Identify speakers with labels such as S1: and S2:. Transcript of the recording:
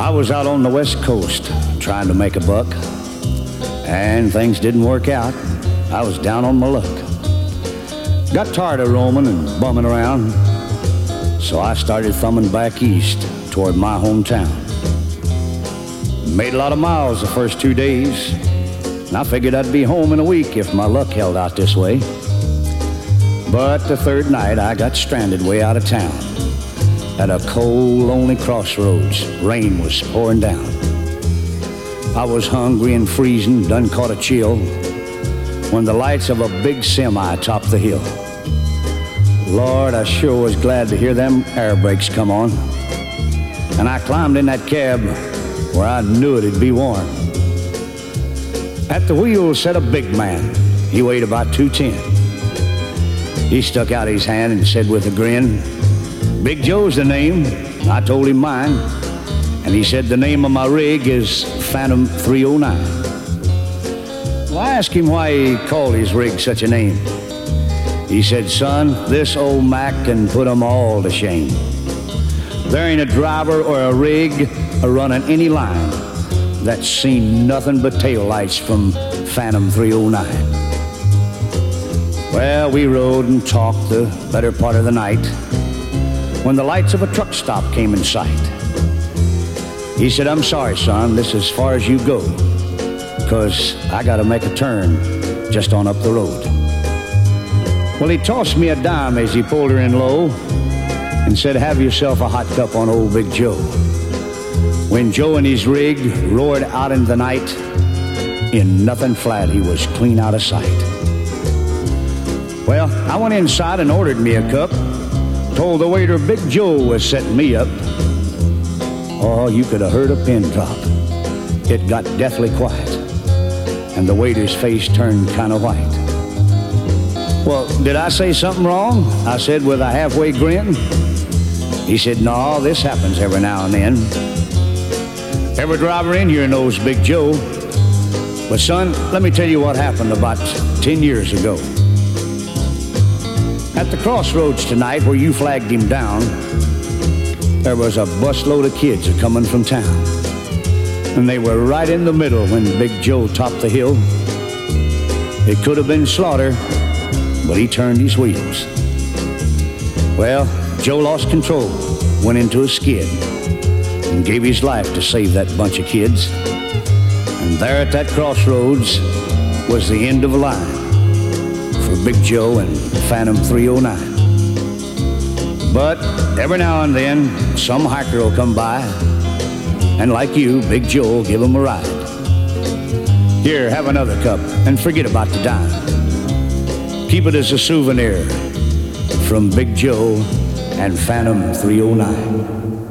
S1: I was out on the West Coast trying to make a buck, and things didn't work out. I was down on my luck. Got tired of roaming and bumming around, so I started thumbing back east toward my hometown. Made a lot of miles the first 2 days, and I figured I'd be home in a week if my luck held out this way. But the third night I got stranded way out of town at a cold, lonely crossroads. Rain was pouring down. I was hungry and freezing, done caught a chill, when the lights of a big semi topped the hill. Lord, I sure was glad to hear them air brakes come on. And I climbed in that cab where I knew it'd be warm. At the wheel sat a big man. He weighed about 210. He stuck out his hand and said with a grin, "Big Joe's the name." I told him mine, and he said the name of my rig is Phantom 309. Well, I asked him why he called his rig such a name. He said, "Son, this old Mac can put 'em all to shame. There ain't a driver or a rig a-running any line that's seen nothing but taillights from Phantom 309. Well, we rode and talked the better part of the night when the lights of a truck stop came in sight. He said, "I'm sorry, son, this is as far as you go, 'cause I gotta make a turn just on up the road." Well, he tossed me a dime as he pulled her in low and said, "Have yourself a hot cup on old Big Joe." When Joe and his rig roared out into the night, in nothing flat, he was clean out of sight. Well, I went inside and ordered me a cup, told the waiter Big Joe was setting me up. Oh, you could have heard a pin drop. It got deathly quiet, and the waiter's face turned kind of white. "Well, did I say something wrong?" I said with a halfway grin. He said, "No, this happens every now and then. Every driver in here knows Big Joe. But son, let me tell you what happened about 10 years ago. At the crossroads tonight where you flagged him down, there was a busload of kids a-coming from town. And they were right in the middle when Big Joe topped the hill. It could have been slaughter, but he turned his wheels. Well, Joe lost control, went into a skid, and gave his life to save that bunch of kids. And there at that crossroads was the end of a line for Big Joe and Phantom 309. But every now and then, some hiker will come by, and like you, Big Joe will give him a ride. Here, have another cup, and forget about the dime. Keep it as a souvenir from Big Joe and Phantom 309.